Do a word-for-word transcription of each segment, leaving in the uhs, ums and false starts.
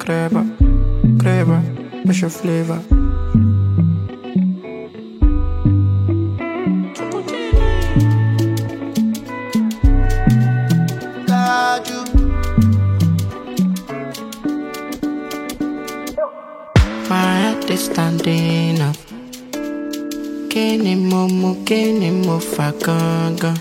Grabber, grabber, what's your flavor? My head is standing up. Kini momo, kini mo fakanga.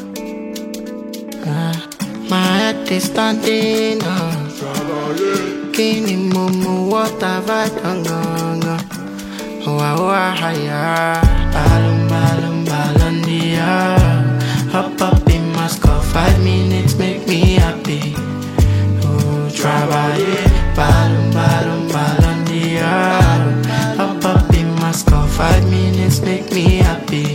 Ah, my head is standing up. Kini momo, what have I done? Ganga. Wa wa haya, balum balum balandia. Hop up in my score, five minutes make me happy. Oh, trabaye, balum balum balandia. Hop up in my score, five minutes make me happy.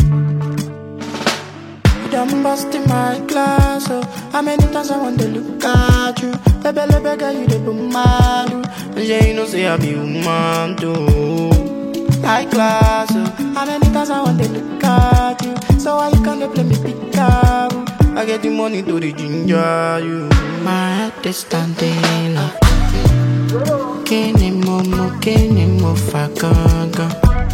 You done bust in my glass, oh. How many times I want to look at you? Baby, baby, girl, you the boom man. Yeah, you know, say I be woman too. High class, oh. How many times I want to look at you? So why you can't play me peekaboo? I get the money to the ginger you. My head is standing up. Kini momo, kini mo fakanga.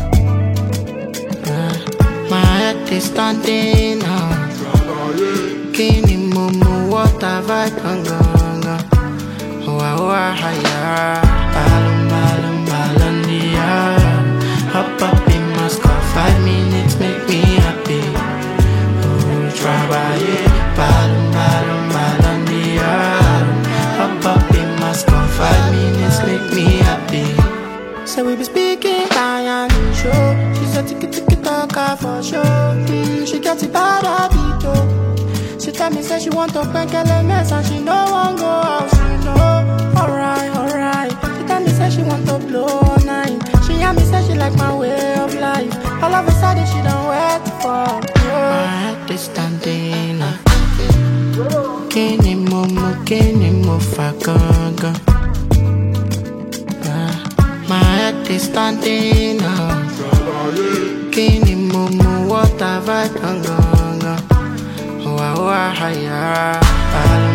Ah, my head is standing up. Kini momo, what have I done? Ganga. Wa wa haya, balum balum balandia. Hop up in my scar, five minutes make me happy. Oh, trabaye, balum balum balandia. Hop up in my scar, five minutes make me happy. So we be speaking Italian, show. She's a ticket ticket talker for sure. Mm, she got it bad habit, oh. She tell me say she want to bank elements and she no want go out. She know, alright, alright. She tell me say she want to blow all night. She hear me say she like my way of life. All of a sudden she don't wait for. My head is standing up. Kini momo, kini mo fakanga. My head is standing up. Kini momo, what have I done? Wa wa haya.